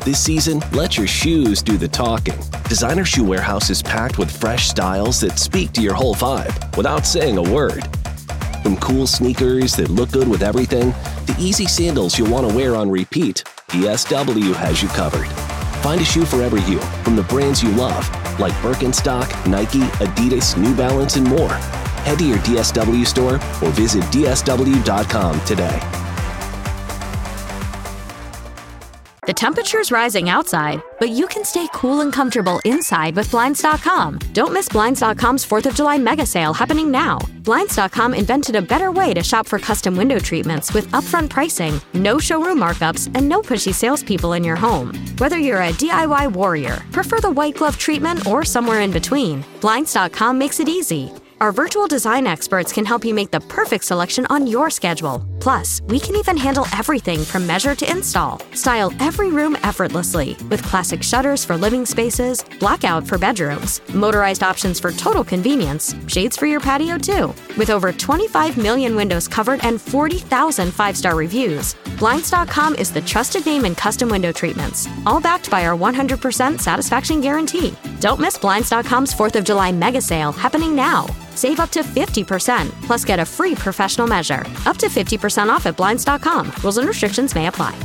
This season, let your shoes do the talking. Designer Shoe Warehouse is packed with fresh styles that speak to your whole vibe without saying a word. From cool sneakers that look good with everything, to easy sandals you'll want to wear on repeat, DSW has you covered. Find a shoe for every you from the brands you love, like Birkenstock, Nike, Adidas, New Balance, and more. Head to your DSW store or visit dsw.com today. The temperature's rising outside, but you can stay cool and comfortable inside with Blinds.com. Don't miss Blinds.com's 4th of July mega sale happening now. Blinds.com invented a better way to shop for custom window treatments with upfront pricing, no showroom markups, and no pushy salespeople in your home. Whether you're a DIY warrior, prefer the white glove treatment, or somewhere in between, Blinds.com makes it easy. Our virtual design experts can help you make the perfect selection on your schedule. Plus, we can even handle everything from measure to install. Style every room effortlessly with classic shutters for living spaces, blackout for bedrooms, motorized options for total convenience, shades for your patio too. With over 25 million windows covered and 40,000 five-star reviews, Blinds.com is the trusted name in custom window treatments, all backed by our 100% satisfaction guarantee. Don't miss Blinds.com's 4th of July mega sale happening now. Save up to 50%, plus get a free professional measure. Up to 50% off at Blinds.com. Rules and restrictions may apply.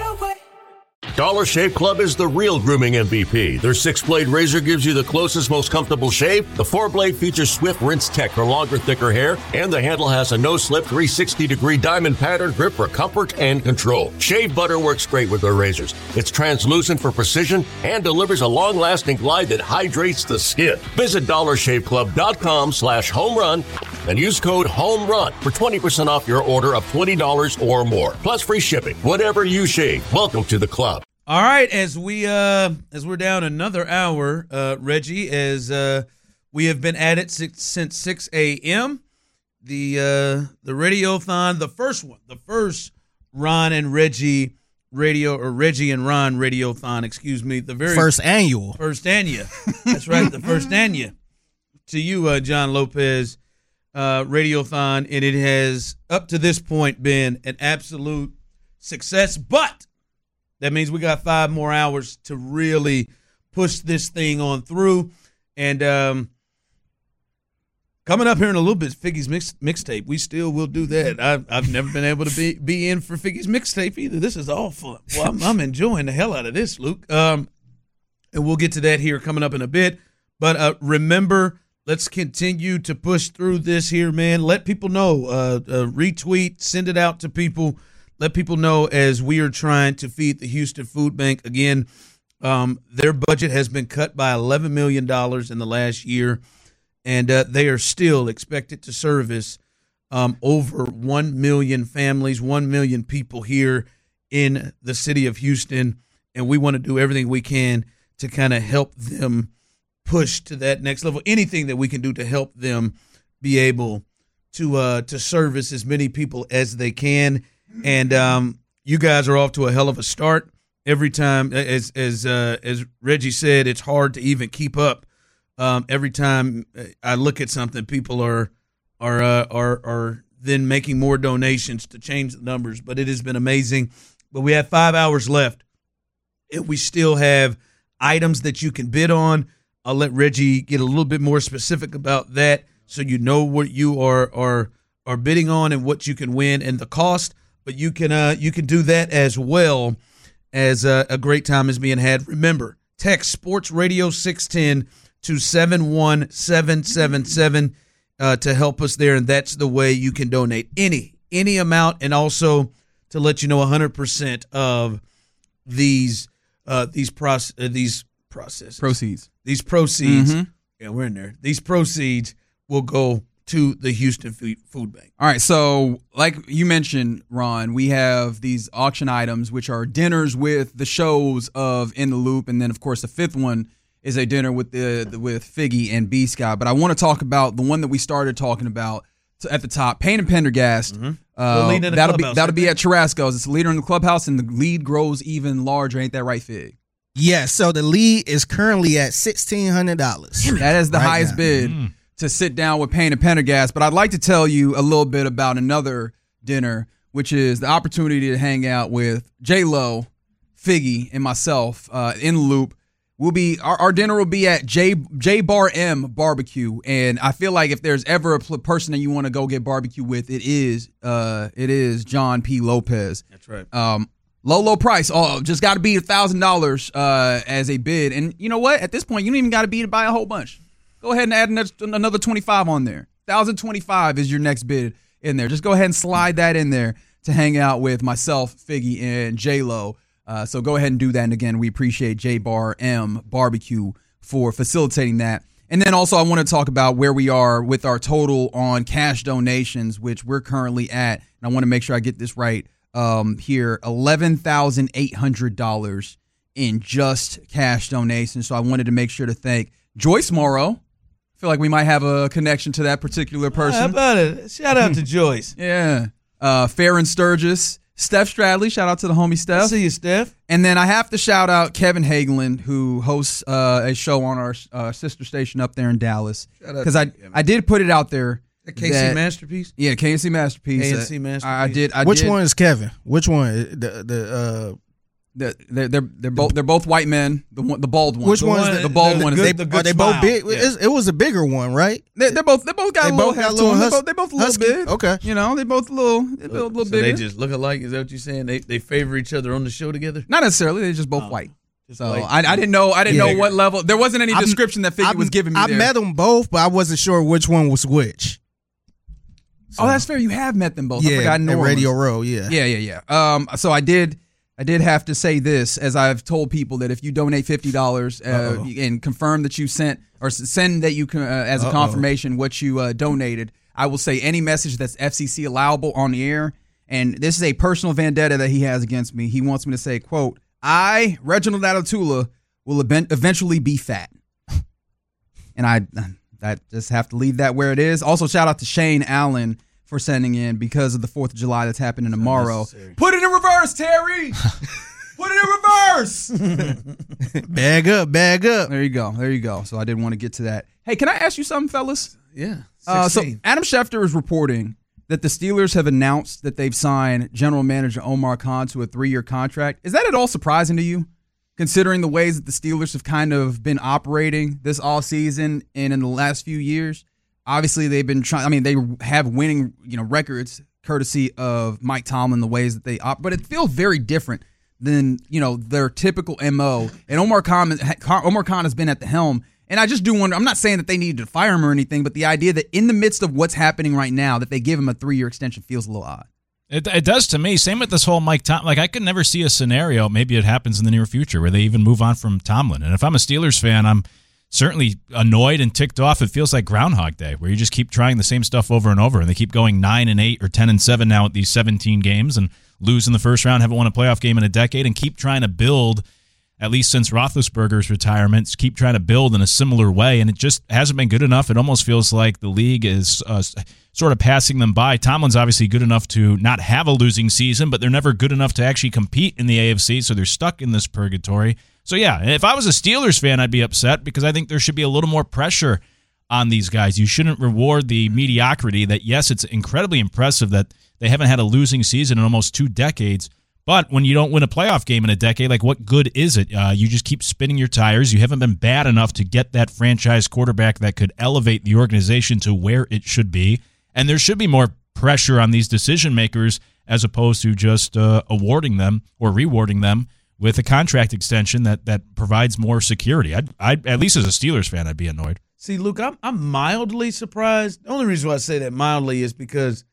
Dollar Shave Club is the real grooming MVP. Their 6-blade razor gives you the closest, most comfortable shave. The 4-blade features swift rinse tech for longer, thicker hair, and the handle has a no-slip 360-degree diamond pattern grip for comfort and control. Shave butter works great with their razors. It's translucent for precision and delivers a long-lasting glide that hydrates the skin. Visit dollarshaveclub.com/homerun and use code HOMERUN for 20% off your order of $20 or more, plus free shipping. Whatever you shave, welcome to the club. All right, as we're down another hour, Reggie, as we have been at it since 6 a.m. The Radiothon, the first Ron and Reggie radio, or Reggie and Ron Radiothon, excuse me, the very first annual. That's right, the first annual. To you, John Lopez, Radiothon, and it has up to this point been an absolute success, but that means we got 5 more hours to really push this thing on through. And coming up here in a little bit, Figgy's mixtape. We still will do that. I've never been able to be in for Figgy's mixtape either. This is all fun. Well, I'm enjoying the hell out of this, Luke. And we'll get to that here coming up in a bit. But remember, let's continue to push through this here, man. Let people know. Retweet, send it out to people. Let people know as we are trying to feed the Houston Food Bank. Again, their budget has been cut by $11 million in the last year, and they are still expected to service over 1 million families, 1 million people here in the city of Houston, and we want to do everything we can to kind of help them push to that next level. Anything that we can do to help them be able to service as many people as they can. And you guys are off to a hell of a start. Every time, as Reggie said, it's hard to even keep up. Every time I look at something, people are then making more donations to change the numbers. But it has been amazing. But we have 5 hours left, and we still have items that you can bid on. I'll let Reggie get a little bit more specific about that, so you know what you are bidding on and what you can win and the cost. But you can do that as well as a great time is being had. Remember, text Sports Radio 610 to 71777 to help us there, and that's the way you can donate any amount, and also to let you know 100% of these proceeds. Mm-hmm. Yeah, we're in there. These proceeds will go to the Houston Food Bank. All right, so like you mentioned, Ron, we have these auction items, which are dinners with the shows of In the Loop, and then, of course, the fifth one is a dinner with Figgy and B-Sky. But I want to talk about the one that we started talking about at the top, Pain and Pendergast. Mm-hmm. That'll be at Churrasco's. It's a leader in the clubhouse, and the lead grows even larger. Ain't that right, Fig? Yes, so the lead is currently at $1,600. That is the highest bid to sit down with Pain and Pendergast. But I'd like to tell you a little bit about another dinner, which is the opportunity to hang out with J-Lo, Figgy, and myself in the loop. We'll be our dinner will be at J Bar M Barbecue, and I feel like if there's ever a person that you want to go get barbecue with, it is John P. Lopez. That's right. Low price. Oh, just got to beat $1,000 as a bid, and you know what? At this point, you don't even got to beat it by a whole bunch. Go ahead and add another 25 on there. 1,025 is your next bid in there. Just go ahead and slide that in there to hang out with myself, Figgy, and J-Lo. So go ahead and do that. And again, we appreciate J Bar M Barbecue for facilitating that. And then also I want to talk about where we are with our total on cash donations, which we're currently at. And I want to make sure I get this right here, $11,800 in just cash donations. So I wanted to make sure to thank Joyce Morrow. I feel like we might have a connection to that particular person. How about it? Shout out to Joyce. Yeah. Farron Sturgis. Steph Stradley, shout out to the homie Steph. I see you, Steph. And then I have to shout out Kevin Hagelin, who hosts a show on our sister station up there in Dallas. Because I did put it out there. KC Masterpiece? Yeah, KC Masterpiece. KC Masterpiece. Which one is Kevin? Which one? They're both white men. The bald one. Which one is the bald one? Are they both big? Yeah. It was a bigger one, right? They both got a little heft to them. They both a little big. Okay, you know, they both a little bigger. They just look alike. Is that what you're saying? They favor each other on the show together? Not necessarily. They're just both white. So I didn't know what level. There wasn't any description that Figgy was giving me. I met them both, but I wasn't sure which one was which. So, that's fair. You have met them both. Yeah, I forgot at Radio Row. Yeah. So I did have to say this, as I've told people, that if you donate $50 and confirm that you send that you can as a confirmation what you donated, I will say any message that's FCC allowable on the air. And this is a personal vendetta that he has against me. He wants me to say, quote, I, Reginald Atatula, will eventually be fat. And I just have to leave that where it is. Also, shout out to Shane Allen for sending in because of the 4th of July that's happening tomorrow. Put it in reverse, Terry. Put it in reverse. Bag up. There you go. So I did want to get to that. Hey, can I ask you something, fellas? Yeah. So Adam Schefter is reporting that the Steelers have announced that they've signed general manager Omar Khan to a 3-year contract. Is that at all surprising to you, considering the ways that the Steelers have kind of been operating this offseason and in the last few years? Obviously, they've been trying. I mean, they have winning, records courtesy of Mike Tomlin, the ways that they operate. But it feels very different than their typical MO. And Omar Khan has been at the helm. And I just do wonder. I'm not saying that they need to fire him or anything, but the idea that in the midst of what's happening right now, that they give him a 3-year extension feels a little odd. It does to me. Same with this whole Mike Tomlin. Like, I could never see a scenario, maybe it happens in the near future, where they even move on from Tomlin. And if I'm a Steelers fan, I'm certainly annoyed and ticked off. It feels like Groundhog Day, where you just keep trying the same stuff over and over, and they keep going 9-8 or 10-7 now at these 17 games and lose in the first round, haven't won a playoff game in a decade, and keep trying to build, at least since Roethlisberger's retirement, keep trying to build in a similar way, and it just hasn't been good enough. It almost feels like the league is sort of passing them by. Tomlin's obviously good enough to not have a losing season, but they're never good enough to actually compete in the AFC, so they're stuck in this purgatory. So, yeah, if I was a Steelers fan, I'd be upset because I think there should be a little more pressure on these guys. You shouldn't reward the mediocrity that, yes, it's incredibly impressive that they haven't had a losing season in almost 2 decades. But when you don't win a playoff game in a decade, like, what good is it? You just keep spinning your tires. You haven't been bad enough to get that franchise quarterback that could elevate the organization to where it should be. And there should be more pressure on these decision makers as opposed to just awarding them or rewarding them with a contract extension that provides more security. I'd at least as a Steelers fan, I'd be annoyed. See, Luke, I'm mildly surprised. The only reason why I say that mildly is because,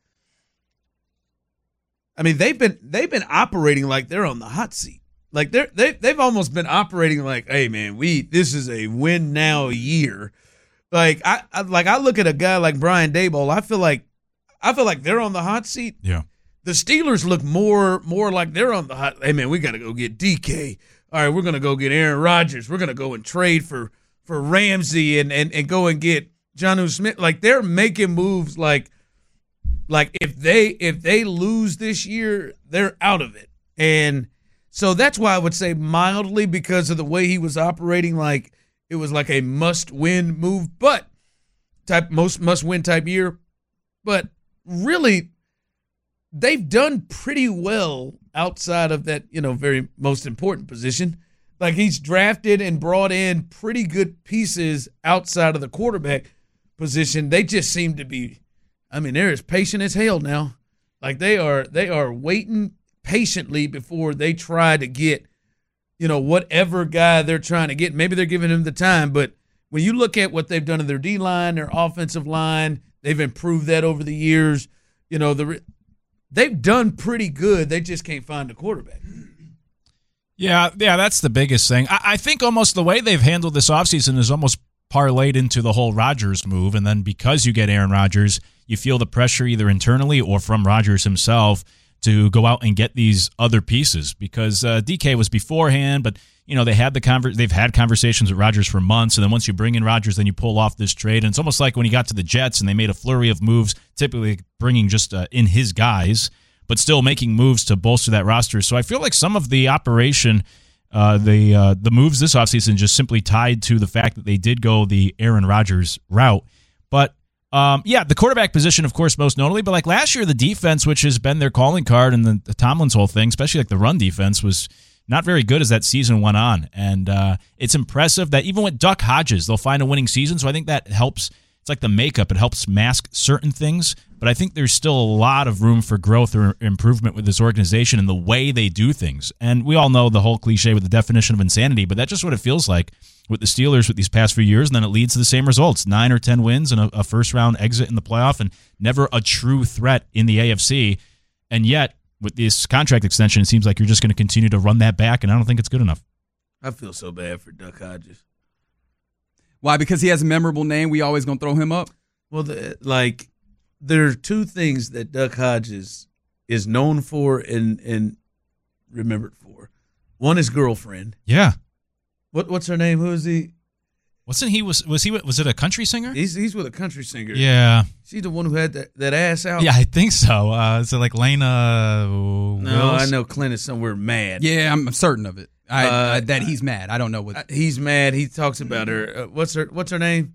I mean, they've been operating like they're on the hot seat. Like they've almost been operating like, hey man, this is a win now year. Like I look at a guy like Brian Daboll, I feel like they're on the hot seat. Yeah. The Steelers look more like they're on the hot. Hey man, we got to go get DK. All right, we're gonna go get Aaron Rodgers. We're gonna go and trade for Ramsey and go and get Jonnu Smith. Like, they're making moves like if they lose this year, they're out of it. And so that's why I would say mildly, because of the way he was operating, like it was like a must-win move, but most must-win type year. But really, they've done pretty well outside of that, very most important position. Like, he's drafted and brought in pretty good pieces outside of the quarterback position. They just seem to be, they're as patient as hell now. Like, they are waiting patiently before they try to get, whatever guy they're trying to get. Maybe they're giving him the time, but when you look at what they've done in their D-line, their offensive line, they've improved that over the years. They've done pretty good. They just can't find a quarterback. Yeah, that's the biggest thing. I think almost the way they've handled this offseason is almost parlayed into the whole Rodgers move, and then because you get Aaron Rodgers, you feel the pressure either internally or from Rodgers himself to go out and get these other pieces, because DK was beforehand, but they've had conversations with Rodgers for months, and then once you bring in Rodgers, then you pull off this trade, and it's almost like when he got to the Jets and they made a flurry of moves, typically bringing just in his guys, but still making moves to bolster that roster. So I feel like some of the operation, the moves this offseason just simply tied to the fact that they did go the Aaron Rodgers route. But the quarterback position, of course, most notably. But like last year, the defense, which has been their calling card, and the Tomlin's whole thing, especially like the run defense, was not very good as that season went on. And it's impressive that even with Duck Hodges, they'll find a winning season. So I think that helps. It's like the makeup. It helps mask certain things. But I think there's still a lot of room for growth or improvement with this organization and the way they do things. And we all know the whole cliche with the definition of insanity, but that's just what it feels like with the Steelers with these past few years, and then it leads to the same results, 9 or 10 wins and a first-round exit in the playoff and never a true threat in the AFC. And yet, with this contract extension, it seems like you're just going to continue to run that back, and I don't think it's good enough. I feel so bad for Duck Hodges. Why? Because he has a memorable name, we always going to throw him up? Well, there are two things that Duck Hodges is known for and remembered for. One is girlfriend. Yeah. What's her name? Who is he? Wasn't he was it a country singer? He's with a country singer. Yeah. She's the one who had that ass out. Yeah, I think so. Is it like Lena? No, Wills? I know Clint is somewhere mad. Yeah, I'm certain of it. That he's mad. I don't know what he's mad. He talks about her. What's her name?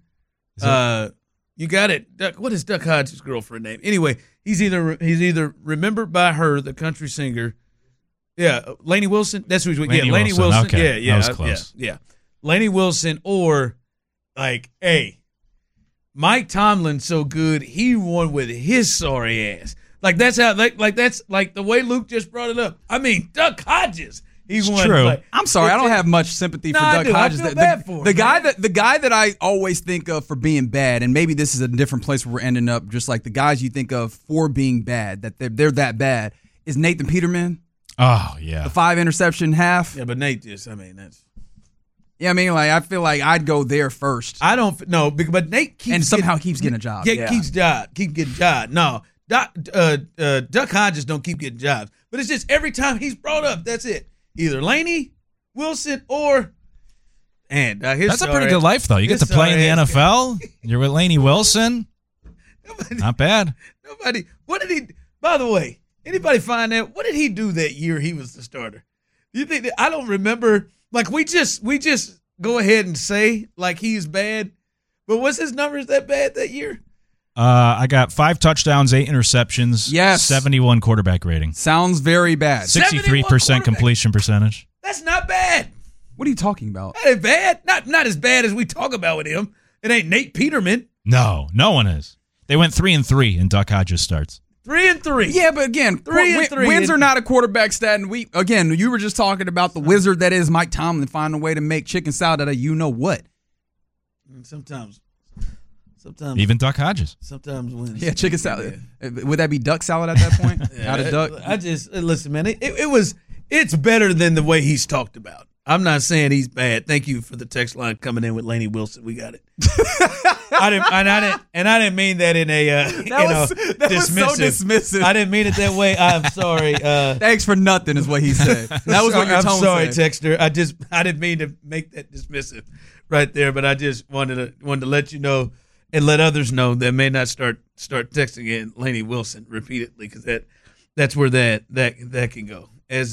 You got it. What is Duck Hodges' girlfriend name? Anyway, he's either remembered by her, the country singer. Yeah, Lainey Wilson. That's who he's with. Yeah, Lainey Wilson. Okay. Yeah, that was close. Yeah. Lainey Wilson, or hey, Mike Tomlin's so good, he won with his sorry ass. Like that's how. That's the way Luke just brought it up. Duck Hodges. He won. True. I'm sorry, I don't have much sympathy for Duck Hodges. I feel bad for him, the guy that I always think of for being bad, and maybe this is a different place where we're ending up, just like the guys you think of for being bad, that they're that bad, is Nathan Peterman. Oh yeah, the 5 interception half. Yeah, but Nate just, that's. Yeah, I feel like I'd go there first. I don't know, but Nate keeps keeps getting a job. Keep getting jobs. No, Duck Hodges don't keep getting jobs, but it's just every time he's brought up, that's it. Either Lainey Wilson or that's a pretty good life though. You get to play in the NFL. You're with Lainey Wilson. Not bad. Nobody. What did he? By the way, anybody find out what did he do that year he was the starter? You think I don't remember? Like we just go ahead and say like he's bad, but was his numbers that bad that year? I got 5 touchdowns, 8 interceptions. Yes. 71 quarterback rating. Sounds very bad. 63% completion percentage. That's not bad. What are you talking about? That ain't bad. Not as bad as we talk about with him. It ain't Nate Peterman. No one is. They went 3-3 in Duck Hodges starts. 3-3. Yeah, but again, 3-3. Wins are not a quarterback stat. And you were just talking about the wizard that is Mike Tomlin finding a way to make chicken salad out of you know what. Sometimes even Duck Hodges. Sometimes wins. Yeah, chicken salad. Would that be duck salad at that point? Out of duck. I just listen, man. It's better than the way he's talked about. I'm not saying he's bad. Thank you for the text line coming in with Lainey Wilson. We got it. I didn't mean that in a that was so dismissive. I didn't mean it that way. I'm sorry. Thanks for nothing is what he said. That was what your tone I'm sorry, said. Texter. I didn't mean to make that dismissive right there, but I just wanted to let you know and let others know that may not start texting in Lainey Wilson repeatedly, because that's where that can go.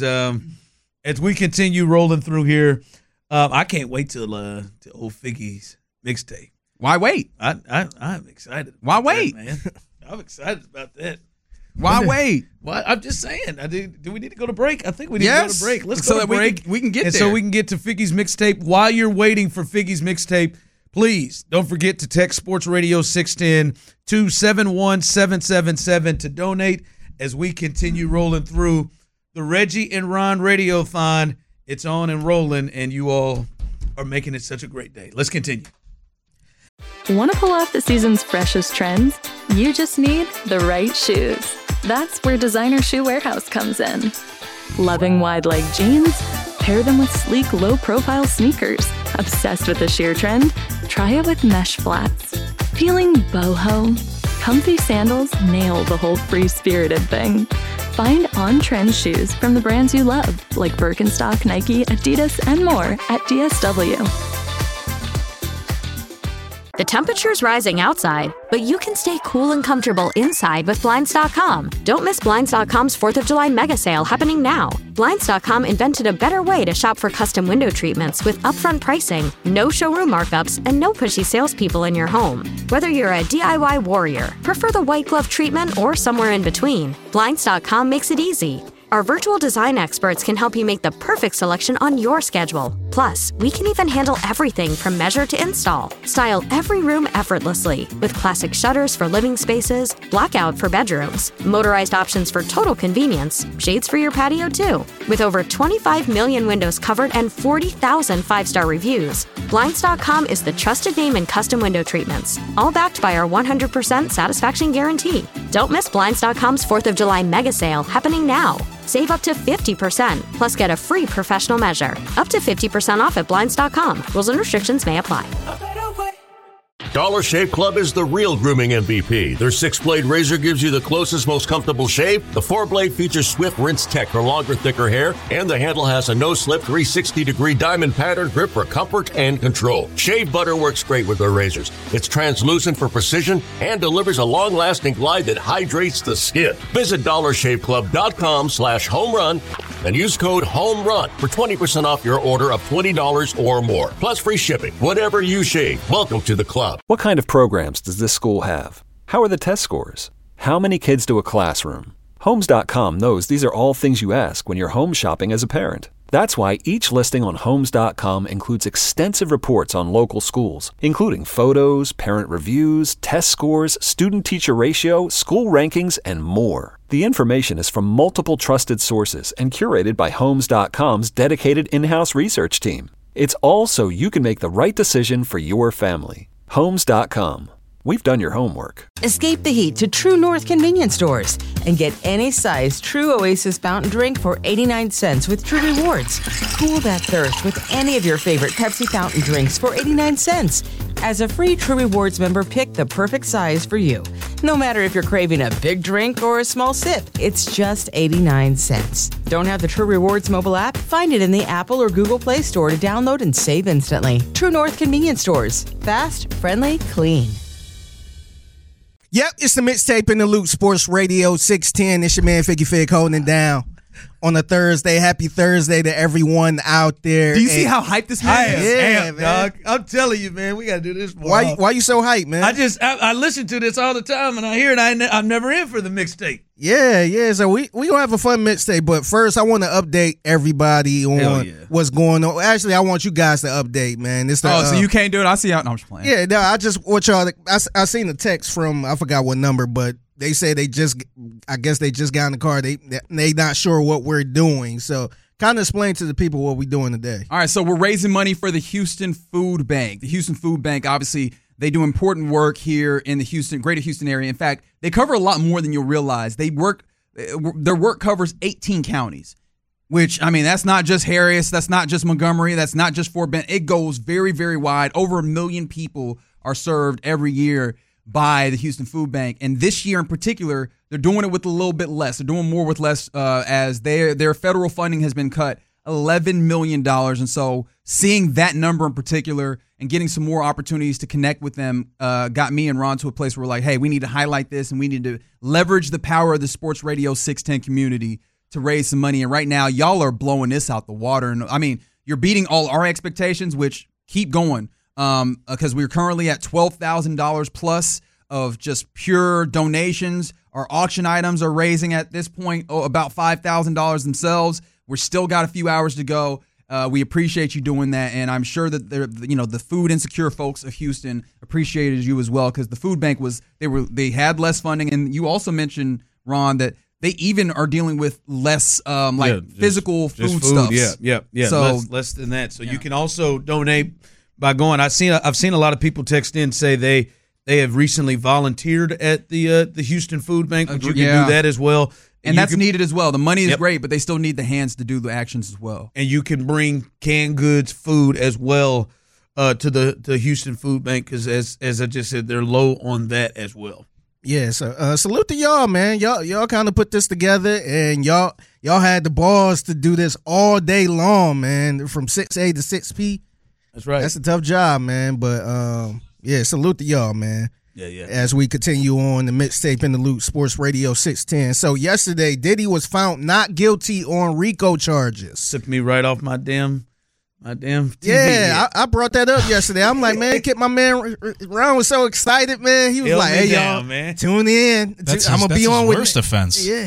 As we continue rolling through here, I can't wait till old Figgy's mixtape. Why wait? I'm excited. Why wait? Man? I'm excited about that. Why wait? Well, I'm just saying. Do we need to go to break? I think we need to go to break. Let's so go to break. We can get and there. so we can get to Figgy's mixtape. While you're waiting for Figgy's mixtape, please don't forget to text Sports Radio 610 to 71777 to donate as we continue rolling through the Reggie and Ron Radiothon. It's on and rolling, and you all are making it such a great day. Let's continue. Want to pull off the season's freshest trends? You just need the right shoes. That's where Designer Shoe Warehouse comes in. Loving wide leg jeans? Pair them with sleek, low-profile sneakers. Obsessed with the sheer trend? Try it with mesh flats. Feeling boho? Comfy sandals nail the whole free-spirited thing. Find on-trend shoes from the brands you love, like Birkenstock, Nike, Adidas, and more at DSW. The temperature's rising outside, but you can stay cool and comfortable inside with Blinds.com. Don't miss Blinds.com's 4th of July mega sale happening now. Blinds.com invented a better way to shop for custom window treatments with upfront pricing, no showroom markups, and no pushy salespeople in your home. Whether you're a DIY warrior, prefer the white glove treatment, or somewhere in between, Blinds.com makes it easy. Our virtual design experts can help you make the perfect selection on your schedule. Plus, we can even handle everything from measure to install. Style every room effortlessly with classic shutters for living spaces, blackout for bedrooms, motorized options for total convenience, shades for your patio too. With over 25 million windows covered and 40,000 five-star reviews, Blinds.com is the trusted name in custom window treatments, all backed by our 100% satisfaction guarantee. Don't miss Blinds.com's 4th of July mega sale happening now. Save up to 50%, plus get a free professional measure. Up to 50% off at Blinds.com. Rules and restrictions may apply. Dollar Shave Club is the real grooming MVP. Their 6-blade razor gives you the closest, most comfortable shave. The 4-blade features Swift Rinse Tech for longer, thicker hair, and the handle has a no-slip 360-degree diamond pattern grip for comfort and control. Shave butter works great with their razors. It's translucent for precision and delivers a long-lasting glide that hydrates the skin. Visit DollarShaveClub.com/homerun and use code HOMERUN for 20% off your order of $20 or more, plus free shipping. Whatever you shave, welcome to the club. What kind of programs does this school have? How are the test scores? How many kids do a classroom? Homes.com knows these are all things you ask when you're home shopping as a parent. That's why each listing on Homes.com includes extensive reports on local schools, including photos, parent reviews, test scores, student-teacher ratio, school rankings, and more. The information is from multiple trusted sources and curated by Homes.com's dedicated in-house research team. It's all so you can make the right decision for your family. Homes.com. We've done your homework. Escape the heat to True North convenience stores and get any size True Oasis fountain drink for 89 cents with True Rewards. Cool that thirst with any of your favorite Pepsi fountain drinks for 89 cents. As a free True Rewards member, pick the perfect size for you. No matter if you're craving a big drink or a small sip, it's just 89 cents. Don't have the True Rewards mobile app? Find it in the Apple or Google Play Store to download and save instantly. True North convenience stores. Fast, friendly, clean. Yep, it's the mixtape in the Loop, Sports Radio 610. It's your man Figgy Fig holding it down on a Thursday. Happy Thursday to everyone out there. Do you see how hyped this man is? Yeah, dog. I'm telling you, man, we got to do this more. Why you so hyped, man? I listen to this all the time, and I hear it. I'm never in for the mixtape. Yeah. So we gonna have a fun mixtape, but first I want to update everybody on what's going on. Actually, I want you guys to update, man. It's the, so you can't do it? I see how. No, I'm just playing. Yeah, no, I just want y'all. I seen the text from I forgot what number, but they say I guess they just got in the car. They not sure what we're doing. So kind of explain to the people what we're doing today. All right, so we're raising money for the Houston Food Bank. The Houston Food Bank, obviously, they do important work here in the greater Houston area. In fact, they cover a lot more than you'll realize. Their work covers 18 counties, which, I mean, that's not just Harris, that's not just Montgomery, that's not just Fort Bend. It goes very, very wide. Over 1 million people are served every year by the Houston Food Bank. And this year in particular, they're doing it with a little bit less. They're doing more with less as their federal funding has been cut $11 million. And so seeing that number in particular and getting some more opportunities to connect with them got me and Ron to a place where we're like, hey, we need to highlight this and we need to leverage the power of the Sports Radio 610 community to raise some money. And right now, y'all are blowing this out the water. And I mean, you're beating all our expectations, which keep going because we're currently at $12,000 plus of just pure donations. Our auction items are raising at this point about $5,000 themselves. We're still got a few hours to go. We appreciate you doing that, and I'm sure that the food insecure folks of Houston appreciated you as well, because the food bank they had less funding, and you also mentioned, Ron, that they even are dealing with less physical food stuff. Yeah. So less than that. So you can also donate by going. I've seen a lot of people text in say they have recently volunteered at the Houston Food Bank, but you can do that as well. And that's needed as well. The money is great, but they still need the hands to do the actions as well. And you can bring canned goods, food as well to the Houston Food Bank, because as I just said, they're low on that as well. Yeah, so salute to y'all, man. Y'all kind of put this together, and y'all had the balls to do this all day long, man, from 6A to 6P. That's right. That's a tough job, man. But yeah, salute to y'all, man. Yeah. As we continue on the Mixtape in the Loop, Sports Radio 610. So yesterday, Diddy was found not guilty on RICO charges. Took me right off my damn TV. Yeah, I brought that up yesterday. I'm like, man, my man Ron was so excited, man. He was like, hey, y'all, man, tune in. I'm going to be on with worst offense. Yeah.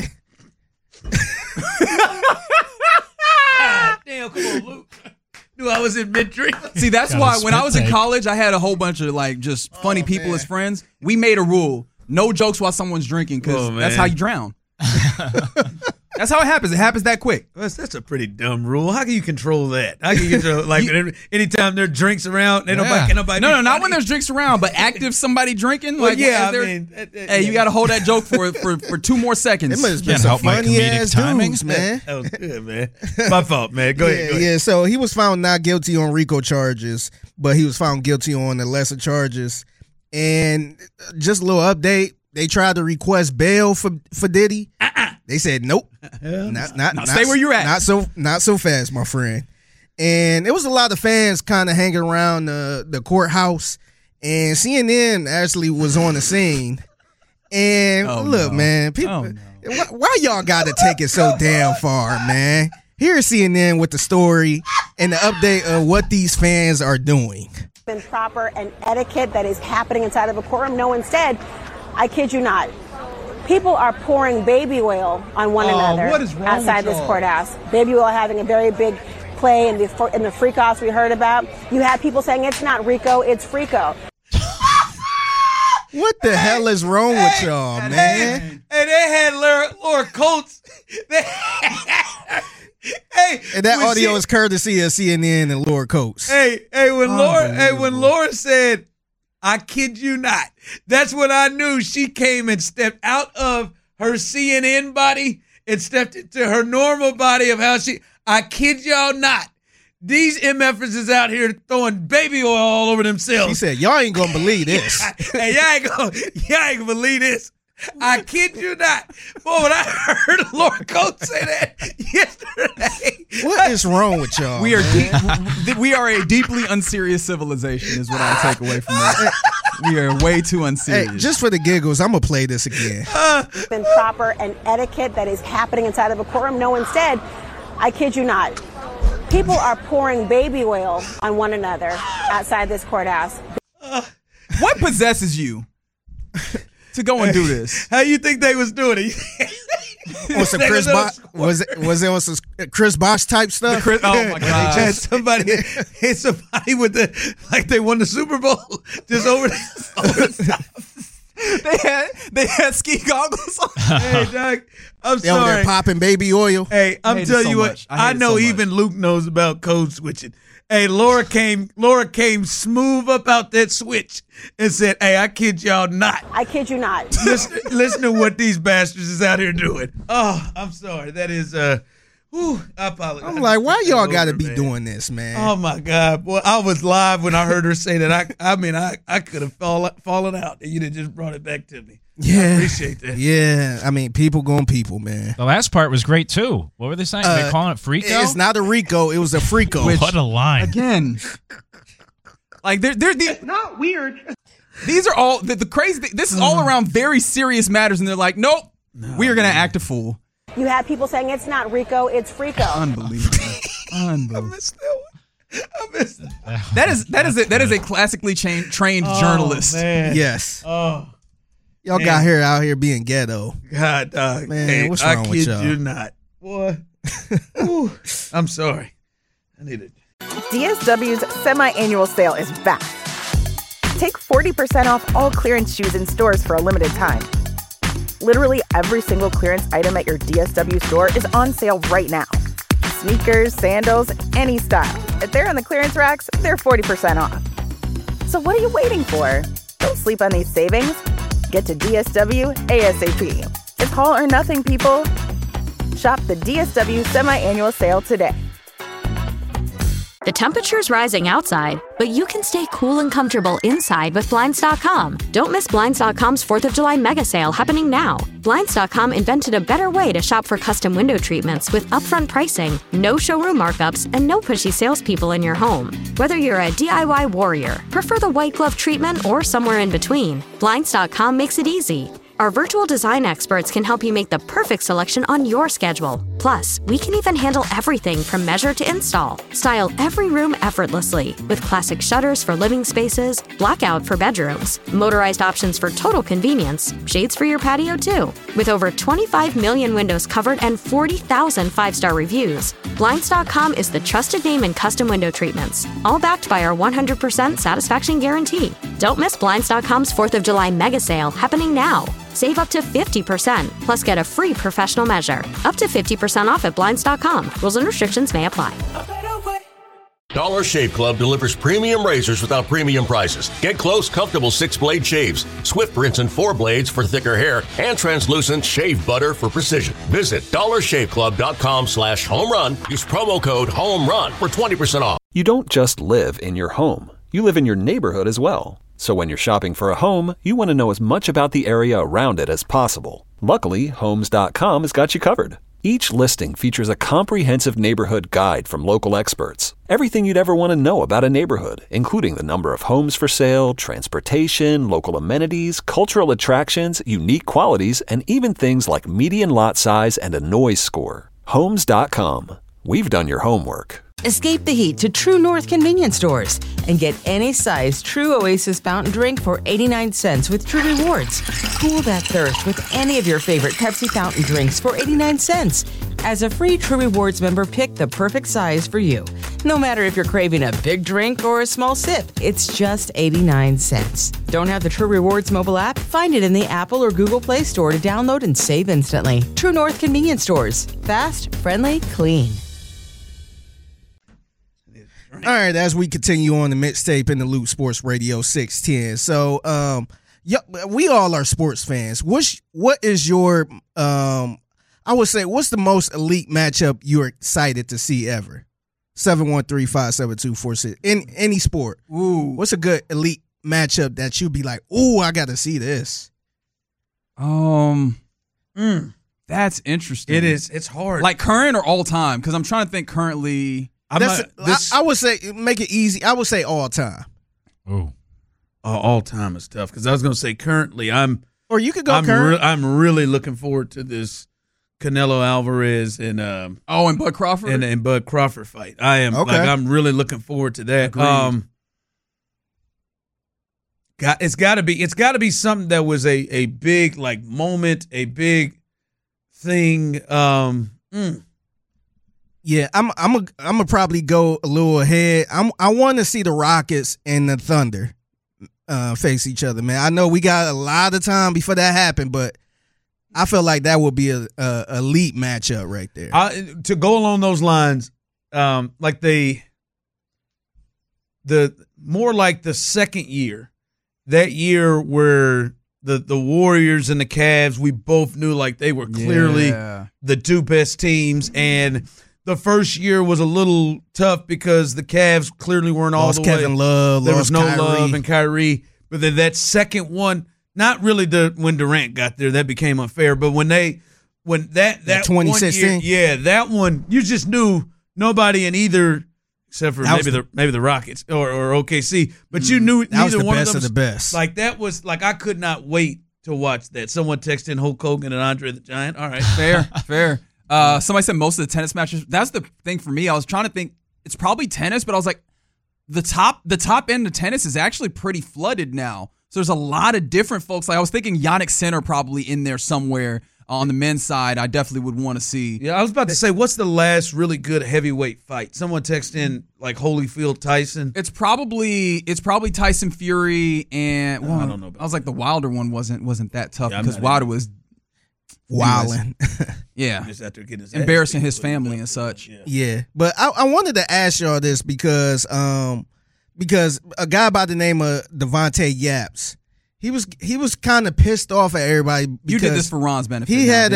Damn, come on, Luke. Knew I was in mid-drink. See, that's why when I was in college, I had a whole bunch of just funny people as friends. We made a rule: no jokes while someone's drinking, because that's how you drown. That's how it happens. It happens that quick. That's a pretty dumb rule. How can you control that? How can you control anytime there are drinks around? Nobody. No, not when there's drinks around, but active somebody drinking. Well, you got to hold that joke for 2 more seconds. It must be some funny ass dudes, man. That was good, man. My fault, man. Go ahead. Yeah, so he was found not guilty on RICO charges, but he was found guilty on the lesser charges. And just a little update: they tried to request bail for Diddy. They said nope. Not stay where you're at. Not so fast, my friend. And it was a lot of fans kind of hanging around the courthouse, and CNN actually was on the scene. And man, people, why y'all got to take it so damn far, man? Here's CNN with the story and the update of what these fans are doing. Been proper and etiquette that is happening inside of a courtroom. No, instead, I kid you not, people are pouring baby oil on one another outside this courthouse. Baby oil having a very big play in the freak-offs we heard about. You had people saying it's not RICO, it's Frico. What the hell is wrong with y'all, man? Hey, they had Laura Coates. And that audio is courtesy of CNN and Laura Coates. When Laura said, I kid you not, that's when I knew she came and stepped out of her CNN body and stepped into her normal body of how I kid y'all not, these MFers is out here throwing baby oil all over themselves. She said, y'all ain't gonna believe this. Hey, y'all ain't gonna believe this. I kid you not. Boy, when I heard Laura Coates say that yesterday. What is wrong with y'all? We are a deeply unserious civilization is what I take away from this. We are way too unserious. Hey, just for the giggles, I'm going to play this again. Been proper and etiquette that is happening inside of a courtroom. No, instead, I kid you not, people are pouring baby oil on one another outside this courthouse. What possesses you to go and do this? How you think they was doing it? On some Chris Bosh, was it on some Chris Bosh type stuff? Oh my God! Had somebody with they won the Super Bowl just over the top. They had ski goggles on. Hey, Doc, I'm they sorry. Over there popping baby oil. Hey, I'm telling you what. I know even Luke knows about code switching. Hey, Laura came smooth up out that switch and said, hey, I kid y'all not. I kid you not. Listen to what these bastards is out here doing. Oh, I'm sorry. That is, I apologize. I'm like, why y'all got to be doing this, man? Oh, my God. Boy, I was live when I heard her say that. I could have fallen out and you'd have just brought it back to me. Yeah. I appreciate that. Yeah. I mean, people going people, man. The last part was great, too. What were they saying? They're calling it Frico? It's not a RICO. It was a Frico. What a line. Again. Like, it's not weird. These are all, the crazy thing, this is all around very serious matters, and they're like, nope, we are going to act a fool. You have people saying it's not RICO, it's Frico. Unbelievable. I missed that one. I missed that. That is a classically trained journalist. Man. Yes. Oh. Y'all got out here being ghetto. God, man, what's wrong with y'all? I kid you not. Boy. Ooh, I'm sorry. I need it. DSW's semi-annual sale is back. Take 40% off all clearance shoes in stores for a limited time. Literally every single clearance item at your DSW store is on sale right now. Sneakers, sandals, any style. If they're on the clearance racks, they're 40% off. So what are you waiting for? Don't sleep on these savings. Get to DSW ASAP. It's all or nothing, people. Shop the DSW semi-annual sale today. The temperature's rising outside, but you can stay cool and comfortable inside with Blinds.com. Don't miss Blinds.com's 4th of July mega sale happening now. Blinds.com invented a better way to shop for custom window treatments with upfront pricing, no showroom markups, and no pushy salespeople in your home. Whether you're a DIY warrior, prefer the white glove treatment, or somewhere in between, Blinds.com makes it easy. Our virtual design experts can help you make the perfect selection on your schedule. Plus, we can even handle everything from measure to install. Style every room effortlessly with classic shutters for living spaces, blackout for bedrooms, motorized options for total convenience, shades for your patio too. With over 25 million windows covered and 40,000 5-star reviews, Blinds.com is the trusted name in custom window treatments, all backed by our 100% satisfaction guarantee. Don't miss Blinds.com's 4th of July mega sale happening now. Save up to 50%, plus get a free professional measure. Up to 50% off at Blinds.com. Rules and restrictions may apply. Dollar Shave Club delivers premium razors without premium prices. Get close, comfortable 6-blade shaves, swift rinse and 4 blades for thicker hair, and translucent shave butter for precision. Visit dollarshaveclub.com/home run. Use promo code HOMERUN for 20% off. You don't just live in your home. You live in your neighborhood as well. So when you're shopping for a home, you want to know as much about the area around it as possible. Luckily, Homes.com has got you covered. Each listing features a comprehensive neighborhood guide from local experts. Everything you'd ever want to know about a neighborhood, including the number of homes for sale, transportation, local amenities, cultural attractions, unique qualities, and even things like median lot size and a noise score. Homes.com. We've done your homework. Escape the heat to True North convenience stores and get any size True Oasis fountain drink for 89 cents with True Rewards. Cool that thirst with any of your favorite Pepsi fountain drinks for 89 cents. As a free True Rewards member, pick the perfect size for you. No matter if you're craving a big drink or a small sip, it's just 89 cents. Don't have the True Rewards mobile app? Find it in the Apple or Google Play Store to download and save instantly. True North convenience stores. Fast, friendly, clean. All right, as we continue on the mixtape in the Loop Sports Radio 610. So, we all are sports fans. What is your, I would say, what's the most elite matchup you're excited to see ever? 713-572-46. In any sport. Ooh. What's a good elite matchup that you'd be like, ooh, I got to see this? That's interesting. It is. It's hard. Like current or all time? Because I'm trying to think currently. I would say, make it easy. I would say all time. Oh, all time is tough because I was going to say currently. Or you could go current. I'm really looking forward to this Canelo Alvarez and and Bud Crawford and Bud Crawford fight. I am I'm really looking forward to that. Agreed. It's got to be something that was a big like moment, a big thing. Yeah, I'm gonna probably go a little ahead. I want to see the Rockets and the Thunder face each other, man. I know we got a lot of time before that happened, but I feel like that would be a elite matchup right there. To go along those lines, like the more like the second year, that year where the Warriors and the Cavs, we both knew like they were clearly the two best teams, and the first year was a little tough because the Cavs clearly weren't all the way. Kevin Love, there was no Kyrie. Love and Kyrie. But then that second one, not really when Durant got there, that became unfair. But when that 2016, 1 year, that one, you just knew nobody in either, except for maybe the Rockets or OKC. But you knew that was neither the one best of them. The best. Like that was like I could not wait to watch that. Someone texted in Hulk Hogan and Andre the Giant. All right, fair. Somebody said most of the tennis matches. That's the thing for me. I was trying to think. It's probably tennis, but I was like, the top end of tennis is actually pretty flooded now. So there's a lot of different folks. Like I was thinking Yannick Sinner probably in there somewhere on the men's side. I definitely would want to see. Yeah, I was about to say, what's the last really good heavyweight fight? Someone text in like Holyfield Tyson. It's probably Tyson Fury and I don't know. I was like the Wilder one wasn't that tough because Wilder was wilding. Yeah, just after getting his embarrassing his family and such. Yeah, but I wanted to ask y'all this because a guy by the name of Devontae Yaps, he was kind of pissed off at everybody. You did this for Ron's benefit. He had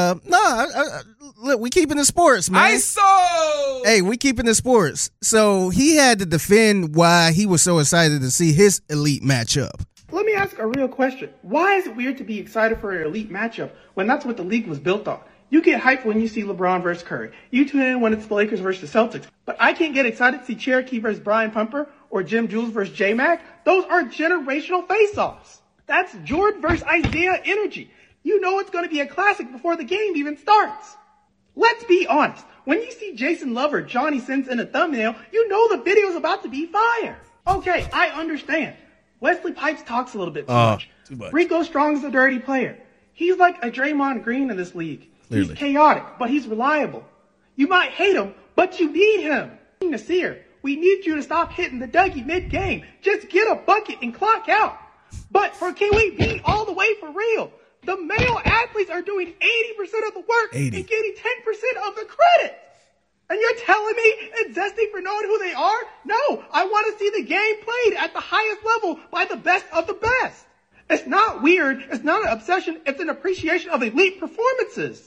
look, we keeping the sports, man. Hey, we keeping the sports. So he had to defend why he was so excited to see his elite matchup. Let me ask a real question. Why is it weird to be excited for an elite matchup when that's what the league was built on? You get hyped when you see LeBron versus Curry. You tune in when it's the Lakers versus the Celtics. But I can't get excited to see Cherokee versus Brian Pumper or Jim Jules versus J-Mac. Those are generational face-offs. That's Jordan versus Isaiah energy. You know it's going to be a classic before the game even starts. Let's be honest. When you see Jason Love or Johnny Sins in a thumbnail, you know the video's about to be fire. Okay, I understand. Wesley Pipes talks a little bit too much. Rico Strong's a dirty player. He's like a Draymond Green in this league. Clearly. He's chaotic, but he's reliable. You might hate him, but you need him. Nasir, we need you to stop hitting the Dougie mid-game. Just get a bucket and clock out. But can we be all the way for real? The male athletes are doing 80% of the work and getting 10% of the credit. And you're telling me it's zesty for knowing who they are? No, I want to see the game played at the highest level by the best of the best. It's not weird. It's not an obsession. It's an appreciation of elite performances.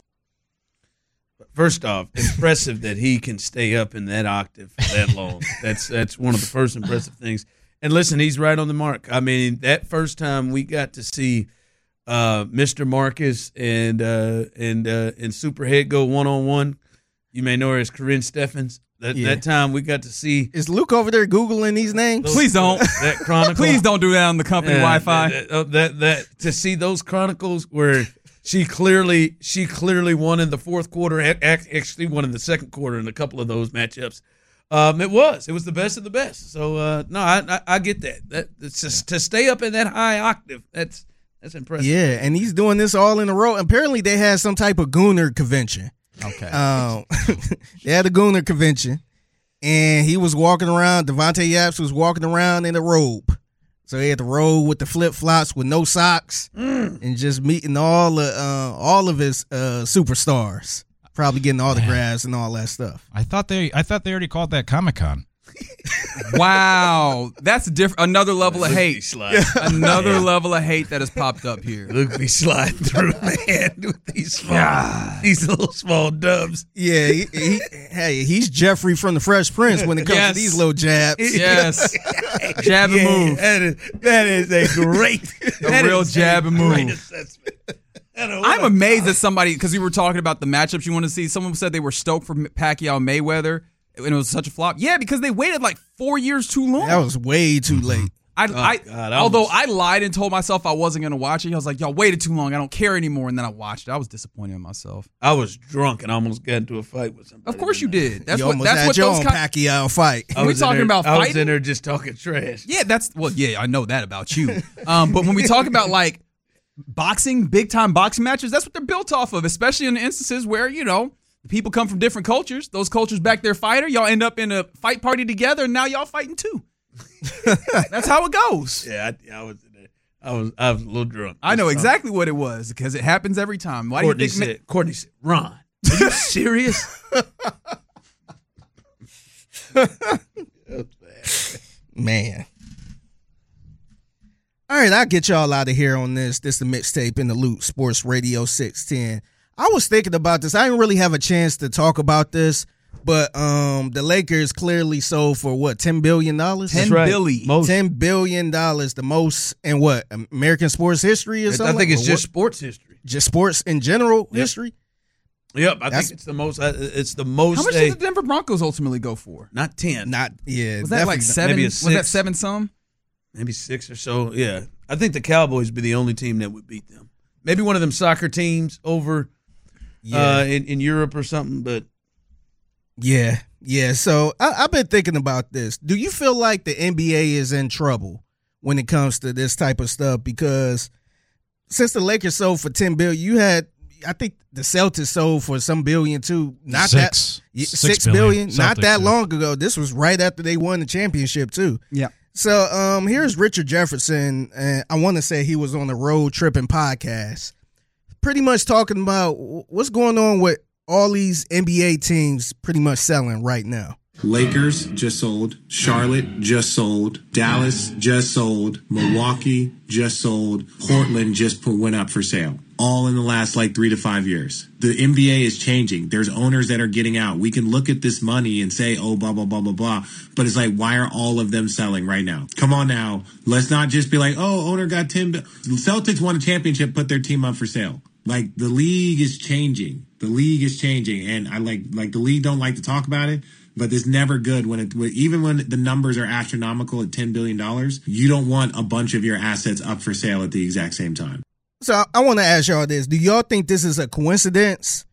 First off, impressive that he can stay up in that octave for that long. That's one of the first impressive things. And listen, he's right on the mark. I mean, that first time we got to see Mr. Marcus and Superhead go one-on-one. You may know her as Corinne Steffens. That time we got to see. Is Luke over there Googling these names? Please don't. That chronicle. Please don't do that on the company Wi-Fi. That to see those chronicles where she clearly won in the fourth quarter, actually won in the second quarter in a couple of those matchups. It was the best of the best. So no, I get that. It's just to stay up in that high octave. That's impressive. Yeah, and he's doing this all in a row. Apparently, they had some type of Gooner convention. Okay. They had a Gooner convention, and he was walking around. Devontae Yaps was walking around in a robe. So he had the robe with the flip-flops with no socks and just meeting all of his superstars. Probably getting autographs and all that stuff. I thought they already called that Comic-Con. Wow, that's another level of hate. Another level of hate that has popped up here. Look me sliding through, man, with these little small dubs. Yeah, he's Jeffrey from the Fresh Prince when it comes to these little jabs. Yes, jab and move. That is a great, real jab and move. Assessment. I'm amazed at somebody, because we were talking about the matchups you want to see. Someone said they were stoked for Pacquiao Mayweather, and it was such a flop. Yeah, because they waited like 4 years too long. That was way too late. Although I lied and told myself I wasn't going to watch it. I was like, y'all waited too long. I don't care anymore. And then I watched it. I was disappointed in myself. I was drunk and almost got into a fight with somebody. Of course you did. That's what your own Pacquiao fight. Are we talking about fighting? I was in there just talking trash. Yeah, I know that about you. But when we talk about like boxing, big time boxing matches, that's what they're built off of, especially in the instances where, people come from different cultures. Those cultures back their fighter. Y'all end up in a fight party together, and now y'all fighting too. That's how it goes. Yeah, I was in there. I was a little drunk. I know exactly what it was, because it happens every time. Why Courtney do you think Courtney said, Ron, are you serious? Man. All right, I'll get y'all out of here on this. This is the mixtape in the Loop, Sports Radio 610. I was thinking about this. I didn't really have a chance to talk about this, but the Lakers clearly sold for what, $10 billion? $10 billion. $10 billion, the most in what, American sports history or something? I think it's just sports history. Just sports in general history? Yep, I think it's the most. It's the most. How much did the Denver Broncos ultimately go for? Not 10. Was that like 7? Maybe was that 7 some? Maybe 6 or so. Yeah, I think the Cowboys would be the only team that would beat them. Maybe one of them soccer teams over in Europe or something. But yeah. So I've been thinking about this. Do you feel like the NBA is in trouble when it comes to this type of stuff, because since the Lakers sold for $10 billion, I think the Celtics sold for some billion too. Not $6 billion. Celtics, Not that long ago. This was right after they won the championship too. Yeah. So here's Richard Jefferson, and I want to say he was on the Road Tripping podcast, pretty much talking about what's going on with all these NBA teams pretty much selling right now. Lakers just sold. Charlotte just sold. Dallas just sold. Milwaukee just sold. Portland just went up for sale. All in the last 3 to 5 years. The NBA is changing. There's owners that are getting out. We can look at this money and say, oh, blah, blah, blah, blah, blah. But it's why are all of them selling right now? Come on now. Let's not just be owner got $10 billion. Celtics won a championship, put their team up for sale. The league is changing. The league is changing. And I the league don't like to talk about it. But it's never good even when the numbers are astronomical at $10 billion, you don't want a bunch of your assets up for sale at the exact same time. So I want to ask y'all this. Do y'all think this is a coincidence,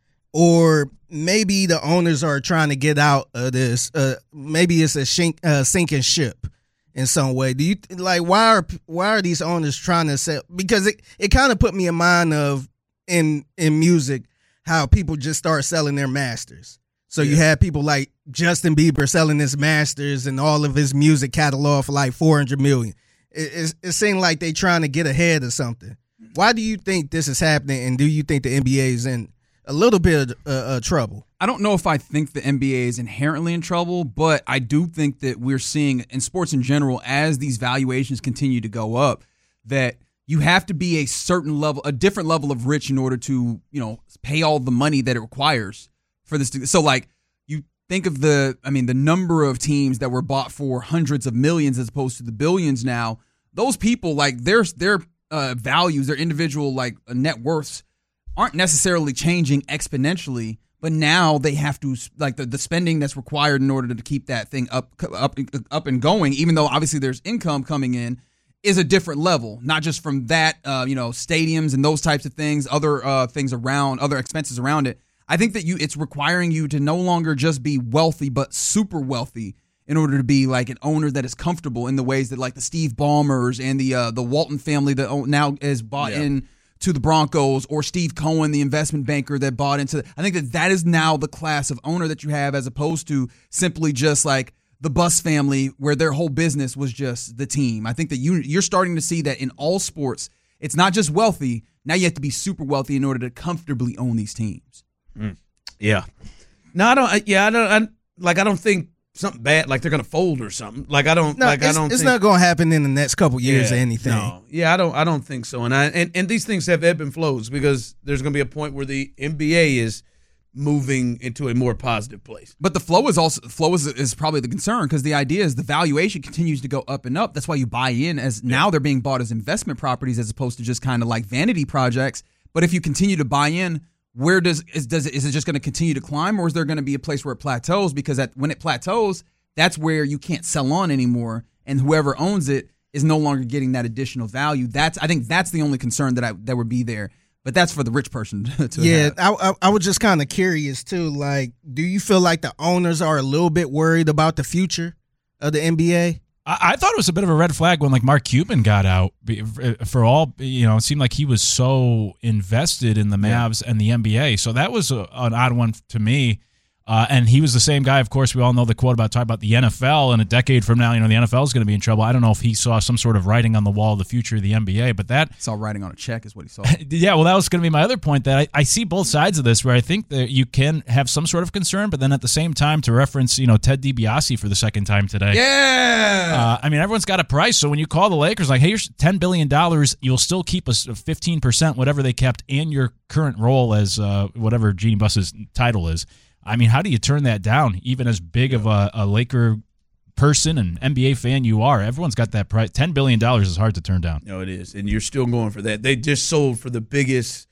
or maybe the owners are trying to get out of this? Maybe it's a sinking ship in some way. Do you why are these owners trying to sell? Because it kind of put me in mind of in music how people just start selling their masters. So you had people like Justin Bieber selling his masters and all of his music catalog for $400 million. It seemed like they trying to get ahead of something. Why do you think this is happening, and do you think the NBA is in a little bit of trouble? I don't know if I think the NBA is inherently in trouble, but I do think that we're seeing in sports in general, as these valuations continue to go up, that you have to be a different level of rich in order to, pay all the money that it requires for this. So you think of the number of teams that were bought for hundreds of millions as opposed to the billions now. Those people, their values, their individual net worths aren't necessarily changing exponentially, but now they have to the spending that's required in order to keep that thing up and going, even though obviously there's income coming in, is a different level, not just from that, stadiums and those types of things, other things around, other expenses around it. I think that it's requiring you to no longer just be wealthy, but super wealthy in order to be an owner that is comfortable in the ways that the Steve Ballmers and the Walton family that now is bought in to the Broncos, or Steve Cohen, the investment banker that bought into. I think that is now the class of owner that you have, as opposed to simply just the Buss family, where their whole business was just the team. I think that you're starting to see that in all sports. It's not just wealthy. Now you have to be super wealthy in order to comfortably own these teams. Yeah. No, I don't. Yeah, I don't think something bad they're going to fold or something. It's not going to happen in the next couple years or anything. No. Yeah, I don't think so. And these things have ebb and flows, because there's going to be a point where the NBA is moving into a more positive place. But the flow is probably the concern, because the idea is the valuation continues to go up and up. That's why you buy in, as now they're being bought as investment properties as opposed to just kind of vanity projects. But if you continue to buy in, is it just going to continue to climb, or is there going to be a place where it plateaus? Because when it plateaus, that's where you can't sell on anymore, and whoever owns it is no longer getting that additional value. I think that's the only concern that would be there. But that's for the rich person to have. I was just kind of curious too. Do you feel like the owners are a little bit worried about the future of the NBA? I thought it was a bit of a red flag when Mark Cuban got out. For all, it seemed like he was so invested in the Mavs and the NBA. So that was an odd one to me. And he was the same guy. Of course, we all know the quote talking about the NFL, and a decade from now, the NFL is going to be in trouble. I don't know if he saw some sort of writing on the wall of the future of the NBA, but that saw writing on a check is what he saw. Yeah, well, that was going to be my other point, that I see both sides of this, where I think that you can have some sort of concern, but then at the same time, to reference Ted DiBiase for the second time today. Yeah, everyone's got a price. So when you call the Lakers, hey, here's $10 billion, you'll still keep us 15%, whatever they kept, in your current role as whatever Jeannie Buss's title is. How do you turn that down, even as big of a Laker person and NBA fan you are? Everyone's got that price. $10 billion is hard to turn down. No, it is. And you're still going for that. They just sold for the biggest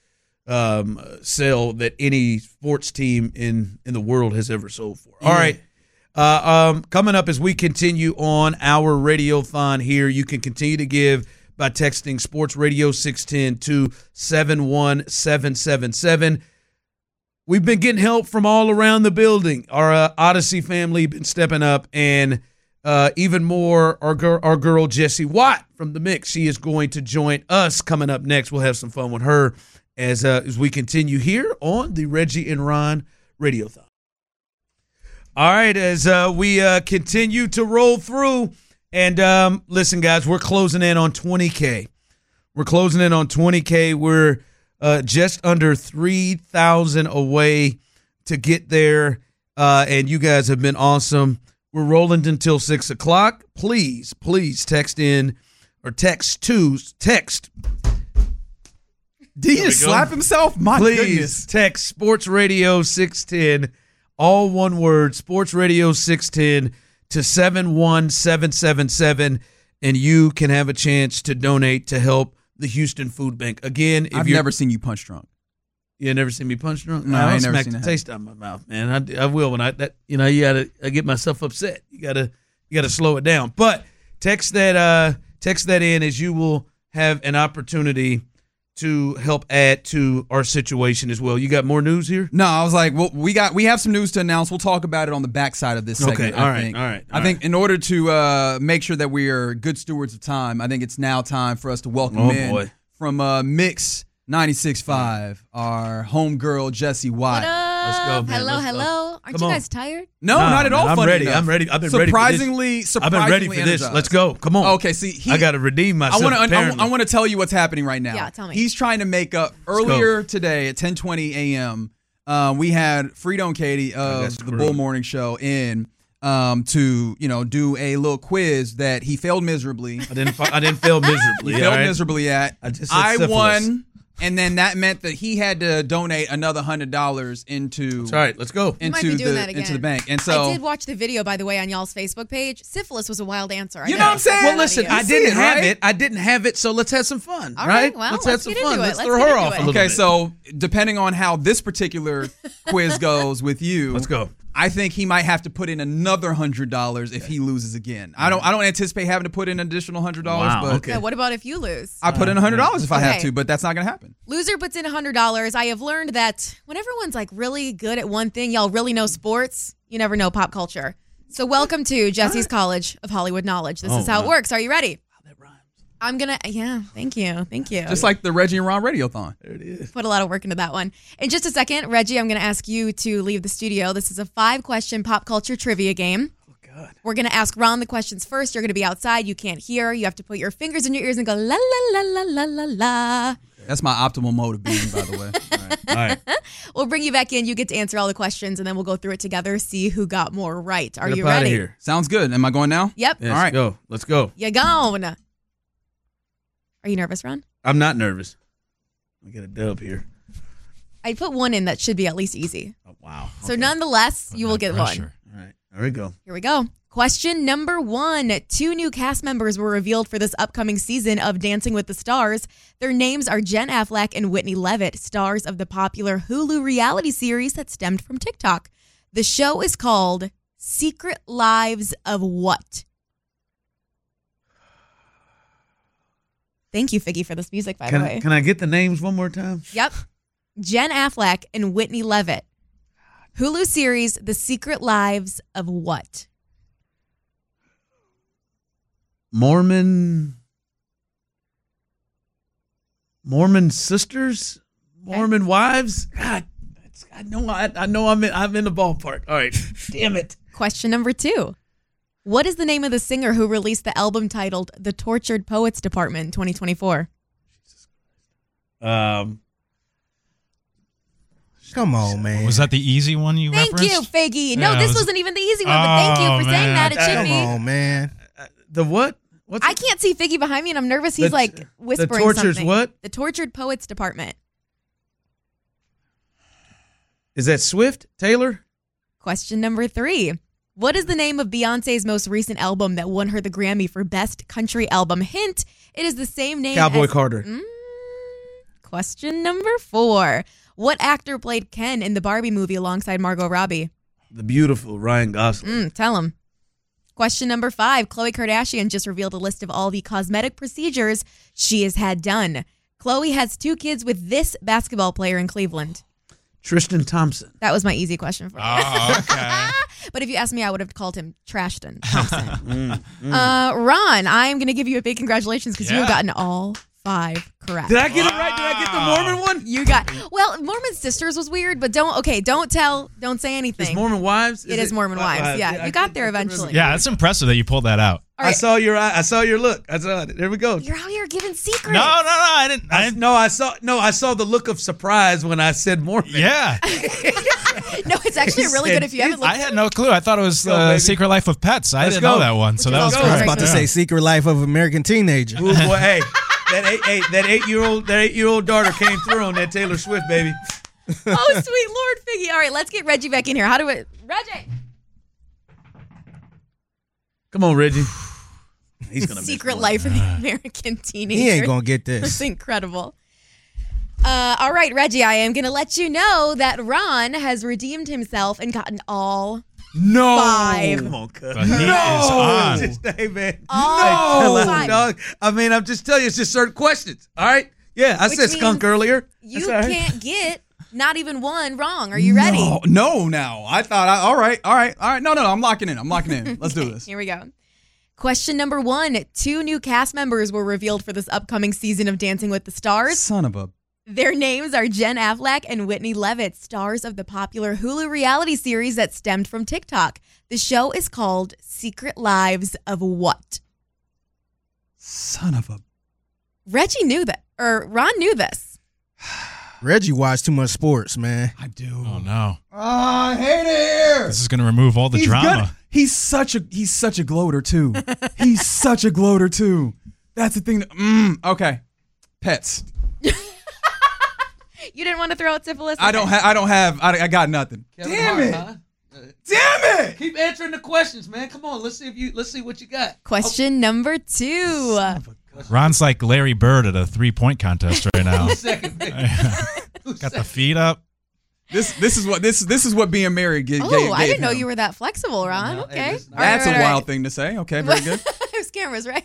sale that any sports team in the world has ever sold for. All right. Coming up as we continue on our Radiothon here, you can continue to give by texting Sports Radio 610 to 71777. We've been getting help from all around the building. Our Odyssey family been stepping up, and even more, our girl Jessie Watt from The Mix. She is going to join us coming up next. We'll have some fun with her as we continue here on the Reggie and Ron Radiothon. All right, as we continue to roll through, and listen, guys, we're closing in on 20K. We're closing in on 20K. We're just under 3,000 away to get there, and you guys have been awesome. We're rolling until 6 o'clock. Please text in or text. Did he just slap himself? My goodness. Text Sports Radio 610, all one word, Sports Radio 610 to 71777, and you can have a chance to donate to help the Houston Food Bank. Again, I've never seen you punch drunk. You never seen me punch drunk? No, I ain't never smack seen the that. taste out of my mouth, man. I will when I get myself upset. You gotta slow it down. But text that in, as you will have an opportunity to help add to our situation as well. You got more news here? No, I was like, well, we have some news to announce. We'll talk about it on the backside of this segment. Okay, all right. I think in order to make sure that we are good stewards of time, I think it's now time for us to welcome in from Mix 96.5, our homegirl Jessie Watt. What up? Let's go, man. Hello. Aren't you guys tired? No, not at all. I'm funny ready. enough. I'm ready. I've been surprisingly I've been ready for this. energized. Let's go. Come on. Okay, see, I got to redeem myself. I want to tell you what's happening right now. Yeah, tell me. He's trying to make up. Earlier today at 10:20 a.m., we had Frito and Katie of the Bull Morning Show in to do a little quiz that he failed miserably. I didn't fail miserably. He failed miserably at. I won. And then that meant that he had to donate another $100 into. That's right. Let's go. Into the bank. And so I did watch the video, by the way, on y'all's Facebook page. Syphilis was a wild answer. You know what I'm saying? Well, listen, I didn't have it, so let's have some fun. All right. Well, let's have some get fun. into it. Let's throw her off a little bit. Okay, so depending on how this particular quiz goes with you, let's go. I think he might have to put in another $100 if he loses again. I don't anticipate having to put in an additional $100. Wow, but okay. Yeah, what about if you lose? I put in $100 if I have to, but that's not going to happen. Loser puts in $100. I have learned that when everyone's like really good at one thing, y'all really know sports, you never know pop culture. So welcome to Jesse's College of Hollywood Knowledge. This is how it works. Are you ready? I'm going to, thank you. Just like the Reggie and Ron Radiothon. There it is. Put a lot of work into that one. In just a second, Reggie, I'm going to ask you to leave the studio. This is a 5-question pop culture trivia game. Oh, God. We're going to ask Ron the questions first. You're going to be outside. You can't hear. You have to put your fingers in your ears and go la, la, la, la, la, la, la. That's my optimal mode of being, by the way. All right. We'll bring you back in. You get to answer all the questions, and then we'll go through it together, see who got more right. Are you ready? Here. Sounds good. Am I going now? Yep. Yes, all right. Go. Let's go. You're gone. Are you nervous, Ron? I'm not nervous. I get a dub here. I put one in that should be at least easy. Oh, wow. So nonetheless, you will get one. All right. There we go. Here we go. Question number 1. 2 new cast members were revealed for this upcoming season of Dancing with the Stars. Their names are Jen Affleck and Whitney Levitt, stars of the popular Hulu reality series that stemmed from TikTok. The show is called Secret Lives of What? Thank you, Figgy, for this music, by the way. Can I get the names one more time? Yep. Jen Affleck and Whitney Levitt. Hulu series, The Secret Lives of What? Mormon sisters? Mormon wives? God, I know I'm in the ballpark. All right. Damn it. Question number 2. What is the name of the singer who released the album titled The Tortured Poets Department in 2024? Come on, man. Was that the easy one you Thank referenced? you, Figgy. No, this wasn't even the easy one, but thank you for saying that. It should be. Come on, man. The what? I can't see Figgy behind me, and I'm nervous. He's like whispering the tortured something. what? The Tortured Poets Department. Is that Swift? Taylor? Question number 3. What is the name of Beyonce's most recent album that won her the Grammy for Best Country Album? Hint, it is the same name Cowboy as... Carter. Question number 4. What actor played Ken in the Barbie movie alongside Margot Robbie? The beautiful Ryan Gosling. Tell him. Question number 5. Khloe Kardashian just revealed a list of all the cosmetic procedures she has had done. Khloe has 2 kids with this basketball player in Cleveland. Tristan Thompson. That was my easy question for you. Oh, okay. But if you asked me, I would have called him Trashton Thompson. Ron, I'm going to give you a big congratulations because you have gotten all 5 correct. Did I get it right? Did I get the Mormon one? You got, well, Mormon sisters was weird, but don't say anything. It's Mormon wives? It is Mormon wives. Yeah, you got there eventually. Yeah, it's impressive that you pulled that out. Right. I saw your look. I saw it. There we go. You're out here giving secrets. No, I didn't. I saw the look of surprise when I said Mormon. Yeah. No, it's actually really good if you haven't looked. I had no clue. I thought it was Secret Life of Pets. I didn't know that one, so that was correct. I was about to say Secret Life of American Teenager. Ooh, boy, hey, that 8-year-old daughter came through on that Taylor Swift, baby. Oh, sweet Lord Figgy. All right, let's get Reggie back in here. Reggie. Come on, Reggie. He's gonna Secret Life of the American Teenager. He ain't gonna get this. It's incredible. All right, Reggie, I am gonna let you know that Ron has redeemed himself and gotten all 5. Come on, cuz. He is on. Hey, man. All 5. Dog. I mean, I'm just telling you, it's just certain questions. All right? Yeah, I said skunk earlier. You can't get not even one wrong. Are you ready? No, now. I thought, all right. No, I'm locking in. Let's do this. Here we go. Question number 1. 2 new cast members were revealed for this upcoming season of Dancing with the Stars. Son of a... Their names are Jen Affleck and Whitney Levitt, stars of the popular Hulu reality series that stemmed from TikTok. The show is called Secret Lives of What? Son of a... Reggie knew that, or Ron knew this. Reggie watched too much sports, man. I do. Oh, no. I hate it here. This is going to remove all the drama. He's such a gloater, too. He's such a gloater, too. That's the thing. Okay. Pets. You didn't want to throw out syphilis? I got nothing. Damn it. Damn it! Keep answering the questions, man. Come on, let's see what you got. Question number 2. Ron's like Larry Bird at a 3-point contest right now. Second, Got the feet up. This is what being married gave I didn't know him. you were that flexible, Ron. No, okay. Hey, That's a wild thing to say. Okay, very good. There's cameras, right?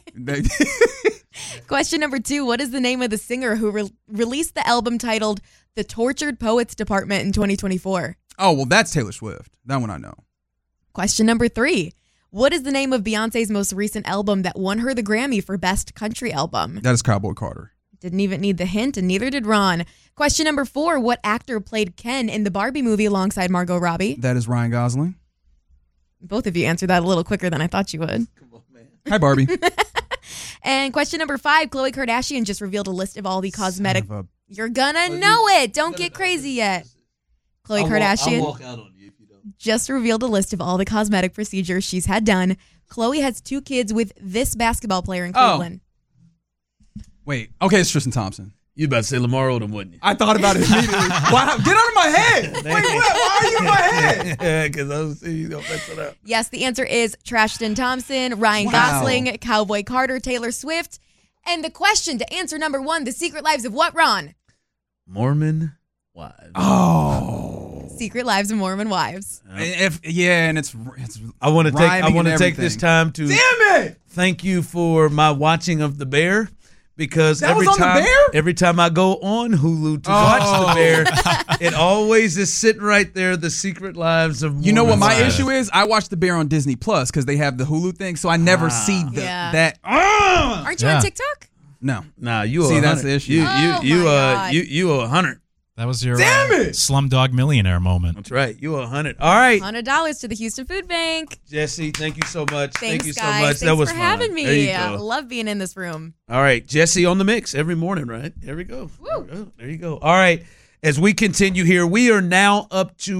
Question number 2. What is the name of the singer who released the album titled The Tortured Poets Department in 2024? Oh, well, that's Taylor Swift. That one I know. Question number 3. What is the name of Beyonce's most recent album that won her the Grammy for Best Country Album? That is Cowboy Carter. Didn't even need the hint, and neither did Ron. Question number 4. What actor played Ken in the Barbie movie alongside Margot Robbie? That is Ryan Gosling. Both of you answered that a little quicker than I thought you would. Come on, man. Hi, Barbie. And question number 5. Khloe Kardashian just revealed a list of all the cosmetic... You're gonna know it. Don't get crazy yet. Khloe Kardashian I'll walk out on you if you don't. just revealed a list of all the cosmetic procedures she's had done. Khloe has 2 kids with this basketball player in Cleveland. Wait. Okay, it's Tristan Thompson. You about to say Lamar Odom, wasn't you? I thought about it immediately. Wow, get out of my head. Wait, what? Why are you in my head? Yeah, because I was saying you're going to mess it up. Yes, the answer is Trashton Thompson, Ryan Gosling, Cowboy Carter, Taylor Swift. And the question to answer number 1, The Secret Lives of what, Ron? Mormon wives. Oh. Secret Lives of Mormon Wives. And it's I want to take this time to thank you for my watching of The Bear. Because every time I go on Hulu to watch The Bear, it always is sitting right there, The Secret Lives of Mormon. You know what my issue is? I watch The Bear on Disney Plus because they have the Hulu thing, so I never see that. Aren't you on TikTok? No. Nah, you see, that's the issue. You owe 100. That was your Slumdog Millionaire moment. That's right. You owe 100. All right. $100 to the Houston Food Bank. Jesse, thank you so much. Thanks, thank you guys. so much. Thanks was for fun. having me. There you I go. love being in this room. All right. Jesse on the mix every morning, right? There we go. Woo. There you go. All right. As we continue here, we are now up to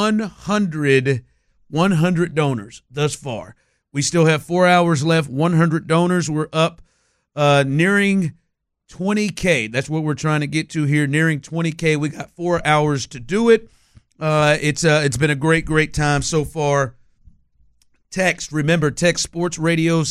100 donors thus far. We still have 4 hours left. 100 donors. We're up nearing 20K. That's what we're trying to get to here, nearing 20K. We got 4 hours to do it. It's been a great time so far. Text Sports Radio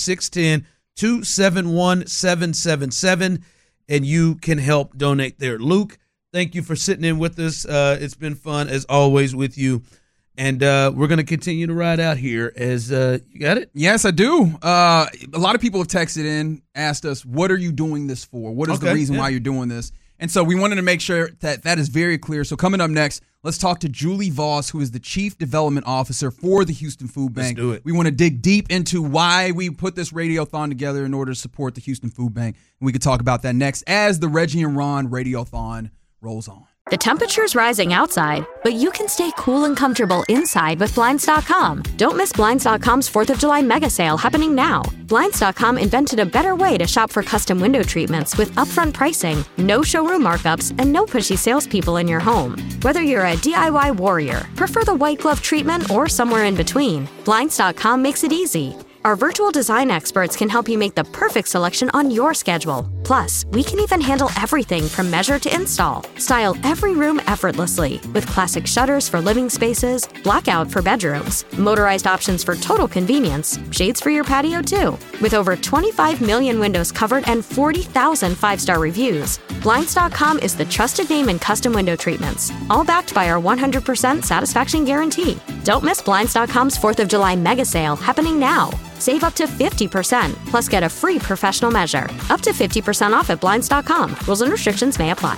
610-271-777, and you can help donate there. Luke, thank you for sitting in with us. It's been fun as always with you. And we're going to continue to ride out here as you got it? Yes, I do. A lot of people have texted in, asked us, what are you doing this for? What is the reason why you're doing this? And so we wanted to make sure that is very clear. So coming up next, Let's talk to Julie Voss, who is the Chief Development Officer for the Houston Food Bank. Let's do it. We want to dig deep into why we put this Radiothon together in order to support the Houston Food Bank. And we could talk about that next as the Reggie and Ron Radiothon rolls on. The temperature's rising outside, but you can stay cool and comfortable inside with Blinds.com. Don't miss Blinds.com's 4th of July mega sale happening now. Blinds.com invented a better way to shop for custom window treatments with upfront pricing, no showroom markups, and no pushy salespeople in your home. Whether you're a DIY warrior, prefer the white glove treatment, or somewhere in between, Blinds.com makes it easy. Our virtual design experts can help you make the perfect selection on your schedule. Plus, we can even handle everything from measure to install. Style every room effortlessly with classic shutters for living spaces, blackout for bedrooms, motorized options for total convenience, shades for your patio too. With over 25 million windows covered and 40,000 five-star reviews, Blinds.com is the trusted name in custom window treatments, all backed by our 100% satisfaction guarantee. Don't miss Blinds.com's 4th of July mega sale happening now. Save up to 50%, plus get a free professional measure. Up to 50% off at Blinds.com. Rules and restrictions may apply.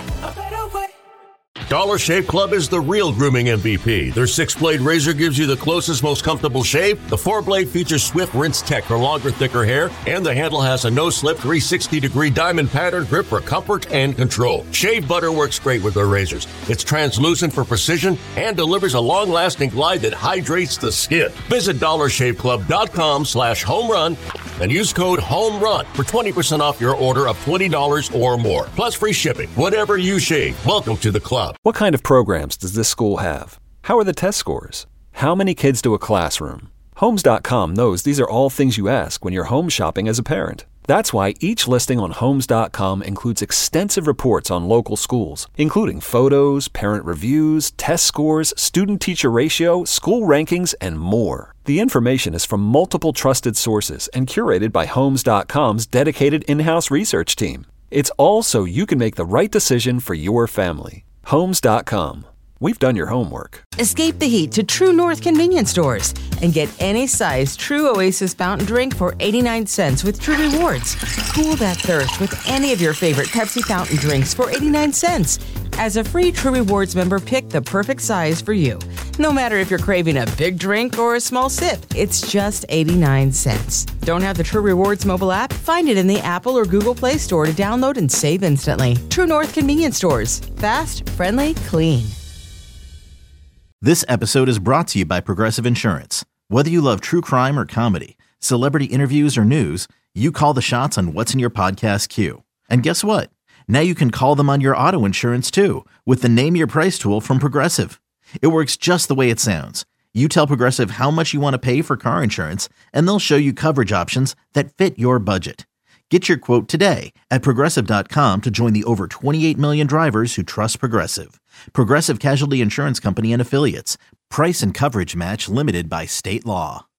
Dollar Shave Club is the real grooming MVP. Their 6-blade razor gives you the closest, most comfortable shave. The 4-blade features Swift Rinse Tech for longer, thicker hair, and the handle has a no-slip 360-degree diamond pattern grip for comfort and control. Shave butter works great with their razors. It's translucent for precision and delivers a long-lasting glide that hydrates the skin. Visit DollarShaveClub.com/homerun and use code HOMERUN for 20% off your order of $20 or more. Plus free shipping. Whatever you shave, welcome to the club. What kind of programs does this school have? How are the test scores? How many kids do a classroom? Homes.com knows these are all things you ask when you're home shopping as a parent. That's why each listing on Homes.com includes extensive reports on local schools, including photos, parent reviews, test scores, student-teacher ratio, school rankings, and more. The information is from multiple trusted sources and curated by Homes.com's dedicated in-house research team. It's all so you can make the right decision for your family. Homes.com. We've done your homework. Escape the heat to True North convenience stores and get any size True Oasis fountain drink for 89 cents with True Rewards. Cool that thirst with any of your favorite Pepsi fountain drinks for 89 cents. As a free True Rewards member, pick the perfect size for you. No matter if you're craving a big drink or a small sip, it's just 89 cents. Don't have the True Rewards mobile app? Find it in the Apple or Google Play Store to download and save instantly. True North convenience stores. Fast, friendly, clean. This episode is brought to you by Progressive Insurance. Whether you love true crime or comedy, celebrity interviews or news, you call the shots on what's in your podcast queue. And guess what? Now you can call them on your auto insurance too with the Name Your Price tool from Progressive. It works just the way it sounds. You tell Progressive how much you want to pay for car insurance, and they'll show you coverage options that fit your budget. Get your quote today at Progressive.com to join the over 28 million drivers who trust Progressive. Progressive Casualty Insurance Company and Affiliates. Price and coverage match limited by state law.